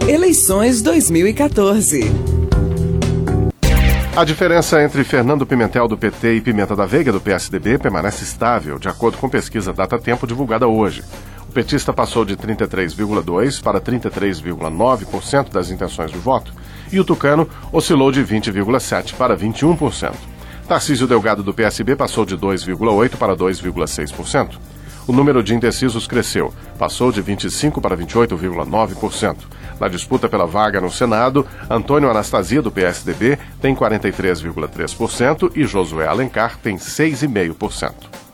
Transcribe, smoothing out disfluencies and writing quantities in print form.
Eleições 2014. A diferença entre Fernando Pimentel, do PT, e Pimenta da Veiga, do PSDB, permanece estável, de acordo com pesquisa Datatempo divulgada hoje. O petista passou de 33,2% para 33,9% das intenções de voto, e o tucano oscilou de 20,7% para 21%. Tarcísio Delgado, do PSB, passou de 2,8% para 2,6%. O número de indecisos cresceu, passou de 25% para 28,9%. Na disputa pela vaga no Senado, Antônio Anastasia, do PSDB, tem 43,3% e Josué Alencar tem 6,5%.